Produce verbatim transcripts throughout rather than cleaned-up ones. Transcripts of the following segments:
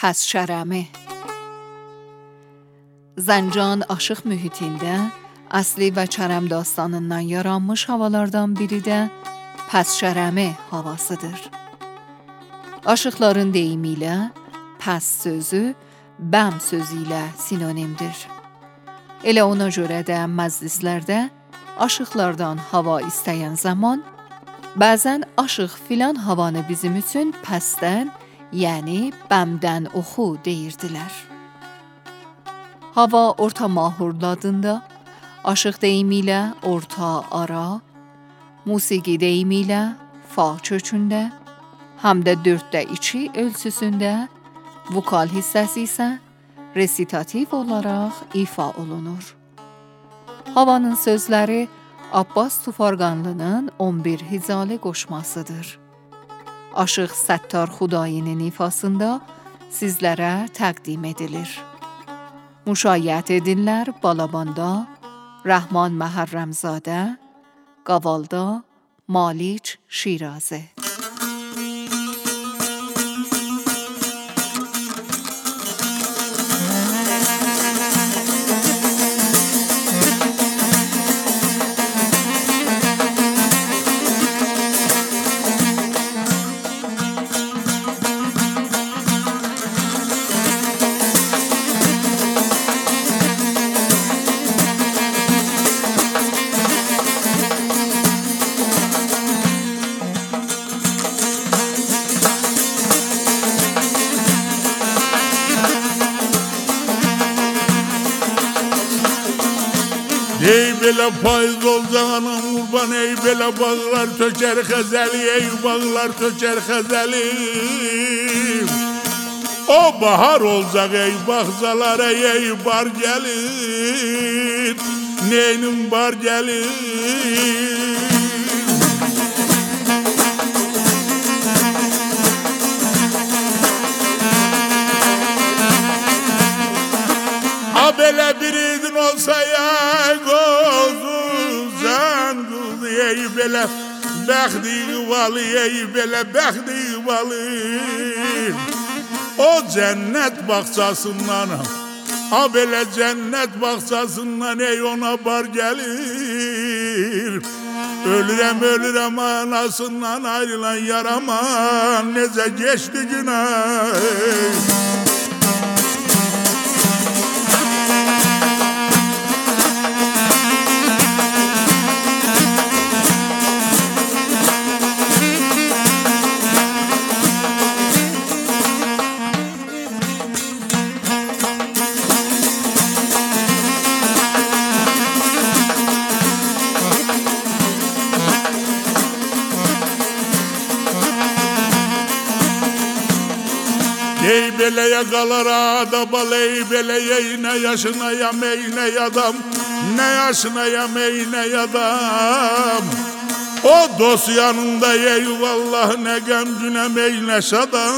Pəsşərəmi. Zəncan aşıq mühitində əsli və çərəm dastanından yaranmış havalardan biri də Pəsşərəmi havasıdır. Aşıqların deyimi ilə pəs sözü bəm sözü ilə sinonimdir. Elə ona görə də məclislərdə aşıqlardan hava istəyən zaman bəzən aşıq filan havanı bizim üçün pəsdən, yəni bəmdən oxu deyirdilər. Hava orta mahurlu adında, aşıq deyimi ilə orta ara, musiqi deyimi ilə fa kökündə, həm də dörddə iki ölçüsündə, vokal hissəsi isə resitativ olaraq ifa olunur. Havanın sözləri Abbas Tufarqanlının on bir hizalı qoşmasıdır. Aşıq Səttar Xudayinin ifasında sizlərə təqdim edilir. Müşayiət edinlər Balabanda, Rəhman Məhərrəmzadə, Qavalda, Maliç Şirazə. Ey belə payız olacağına qurban, ey belə bağlar tökər xəzəli, ey bağlar tökər xəzəli. O bahar olacaq ey bağzalara, ey bar gəlir, neynim bar gəlir. Ha belə bir idin olsa ya qozuzan quz, ey belə bəxti valı, ey belə bəxti valı. O cənnət bağçasından, ha belə cənnət bağçasından ey ona bar gəlir. Ölürəm, ölürəm anasından ayrılan yaraman, necə geçdi günah. Ey belə yaqalar adabal, ey belə ey nə yaşınayam, ey nə yadam, nə yaşınayam, ey nə yadam. O dost yanında ey vallah nə qəm günəm, ey nə şadam.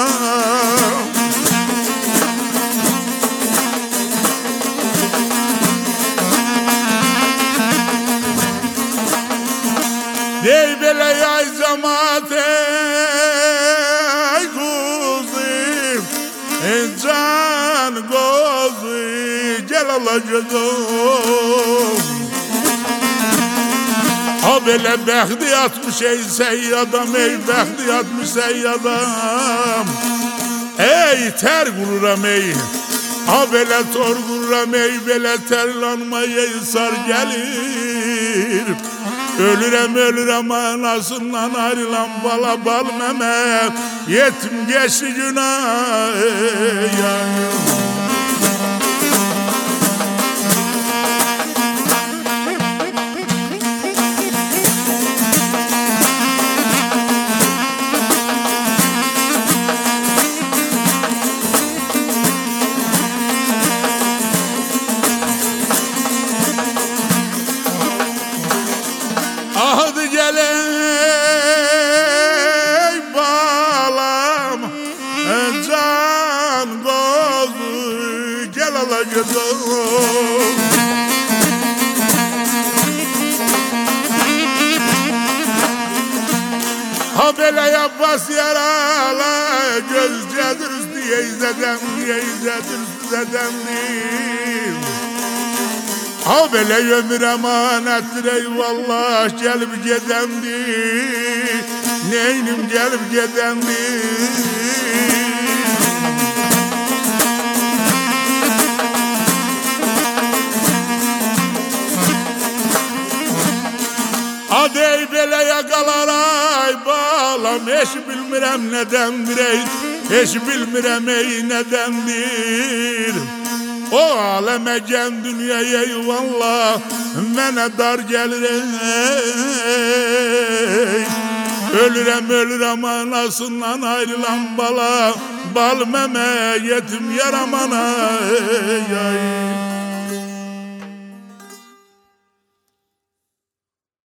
Ey belə yay cəmaat, ey quzim, ey can qozu, gəl alacağım. Ha belə bəxti atmış ey səyyadam, ey bəxti atmış səyyadam. Ey tər qururam ey, ha belə tor qururam ey, belə tərlanma ey sar gəlir. Ölürəm, ölürəm anasından ayrılan bala bal məmə, yetim geçti günah. Ahdı gel ey balam, can qozu, gel alacağım. Ha belə Abbas yaralı, göz gedir üstü ey zədəmdi, ey zədir zədəmdi. Ha belə ömür əmanətdir eyvallah, gəlib gedəmdi, neynim gəlib gedəmdi. Adey belə yaqalaray balam, heç bilmirəm nədəndir ey, heç bilmirəm ey nədəndir. O aləmə gən dünyaya eyvallah, mənə dar gəlir ey. Ölürəm ölürəm anasından ayrılan bala, bal məmə yetim yaramana ey.